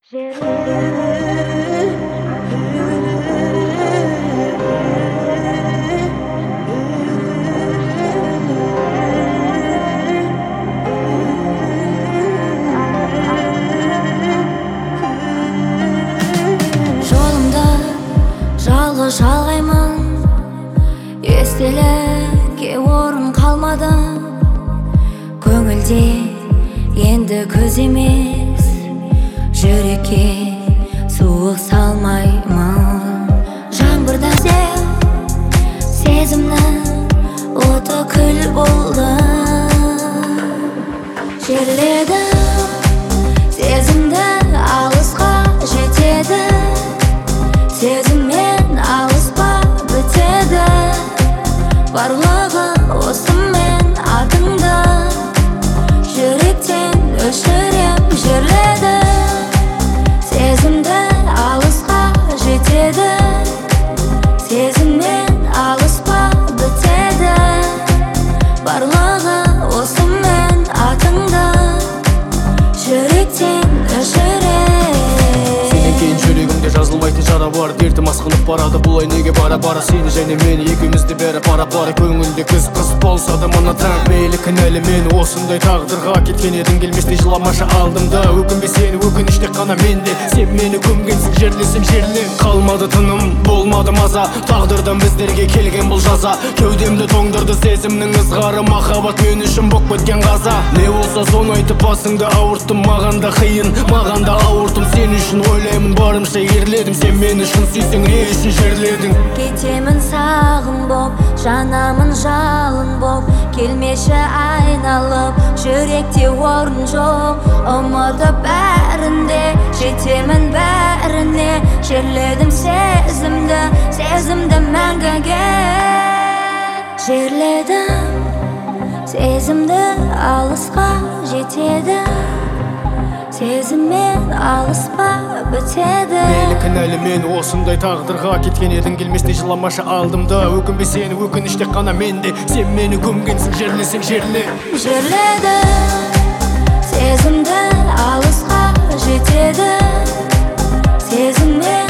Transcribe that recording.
Жолымда жалғыз жалғаймын, естелікке орын қалмады. Көңілде енді көз емес, жүрекке суық салмаймын. Жаңбырда сезімнің оты күл болды. Жерледім сезімді, алысқа жетеді. Сезіммен алыспа бітеді. Барлығы осымен атыңды жүректен өшірем. Жерледім сезімді, алысқа жетеді. Сезіммен алыспа бітеді. Барлығы осымен атыңды жүректен өшірем. Сенен кейін жүрегімде жазылмайтын жара бар. Дертім асқынып барады, бұлай неге бара-бара. Сені және мені екеумізді бәрі пара-пара. Көңілде қыз болса да мына таң. Мейлі кінәлі мен осындай тағдырға. Кеткен едің келместе жыламашы алдымда. Өкінбе сені, өкініште қана менде. Сен мені көмгенсің, жерлесең жерлен. Қалмады тыным, болмады маза. Тағдырдан біздерге келген бұл жаза. Кеудемді тоңдырды сезімнің ызғары. Махаббат мен үшін боп кеткен қаза. Не болса соны айтып басыңды ауырттым. Маған да қиын, маған да ауырттым. Сен үшін ойлаймын, барымша ерледім. Сен мені шын сүйсең, не үшін жерледің? Кетемін сағым боп, жанамын жалын боп. Келмеші айналып, жүректе орын жоқ. Ұмытып бәрінде, жетемін бәріне. Жерледім сезімді, сезімді мәңгіге. Жерледім сезімді, алысқа жетеді. Сезіммен алыспа бітеді. Мейлі кінәлі мен осындай тағдырға. Кеткен едің келместе жыламашы алдымда. Өкінбе сені, өкініште қана менде. Сен мені көмгенсің, жерлесең жерле. Жерледім сезімді, алысқа жетеді. Сезіммен